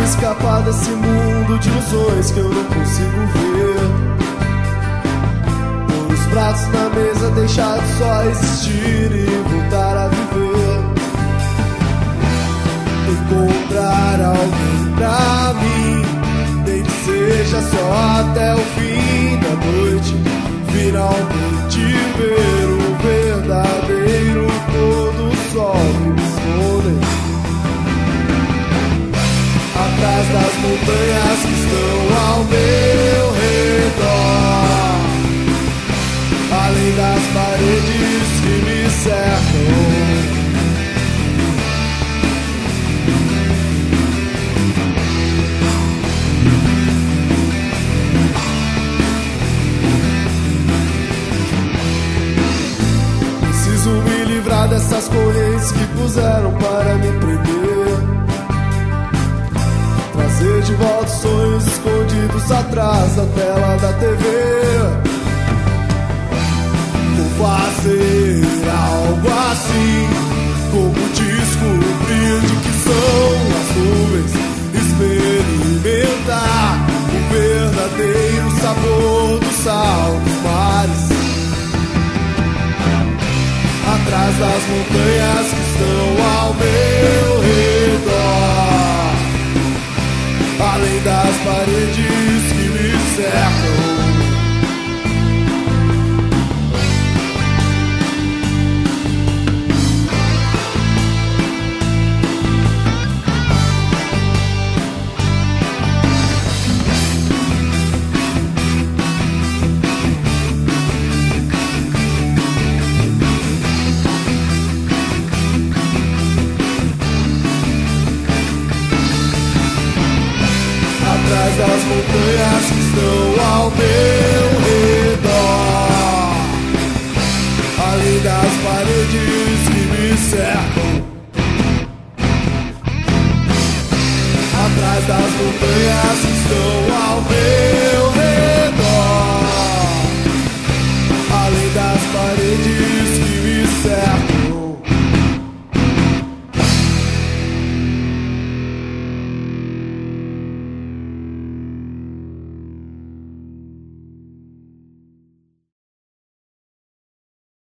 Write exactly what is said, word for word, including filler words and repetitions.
escapar desse mundo de ilusões que eu não consigo ver. Pôr os pratos na mesa, deixar de só existir e voltar a viver. Encontrar alguém pra mim, nem que seja só até o fim da noite. Finalmente ver o verdadeiro pôr do sol que me esconde atrás das montanhas que estão ao meu redor, além das paredes que me cercam. Preciso me livrar dessas correntes que puseram para me prender, trazer de volta os sonhos escondidos atrás da tela da T V. Vou fazer algo assim, como descobrir de que são as nuvens, experimentar o verdadeiro sabor do sal dos mares, atrás das montanhas que estão ao meu redor, além das paredes que me cercam. Atrás das montanhas que estão ao meu redor, além das paredes que me cercam. Atrás das montanhas que estão